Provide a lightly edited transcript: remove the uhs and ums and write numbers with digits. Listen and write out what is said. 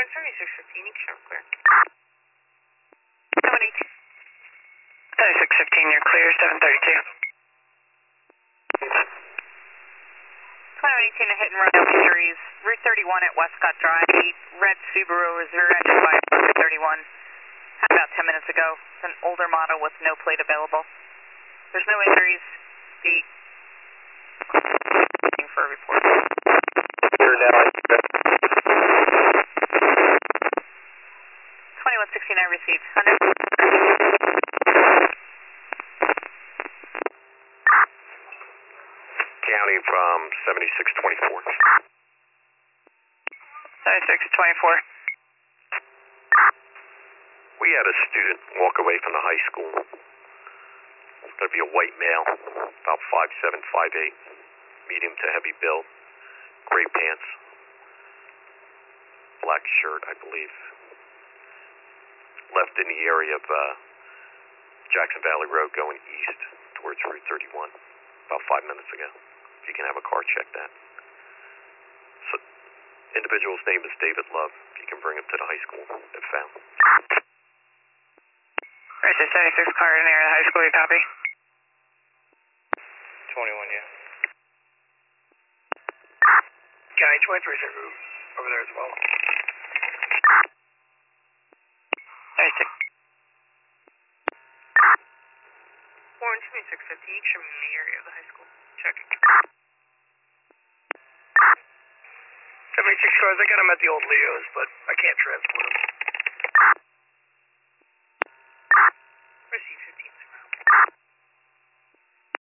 7615, you can clear. 7615, you're clear, 732. 2118 to hit and run, no injuries. Route 31 at Westcott Drive, red Subaru is rear-ended by Route 31. Happened about 10 minutes ago. It's an older model with no plate available. There's no injuries. The waiting for a report. Here now. 2169 received. 100. County from 7624. 7624. We had a student walk away from the high school. It's going to be a white male, about 5'7", 5'8", medium to heavy build, gray pants, black shirt, I believe. Left in the area of Jackson Valley Road going east towards Route 31 about 5 minutes ago. If you can have a car check that. So, individual's name is David Love. If you can bring him to the high school if found. Right, 76 car near the high school, you copy? 21, yeah. County 23 over there as well. 76. Warren 2615, you can show me in the area of the high school. Checking. 76 cars, I got them at the old Leo's, but I can't transport them.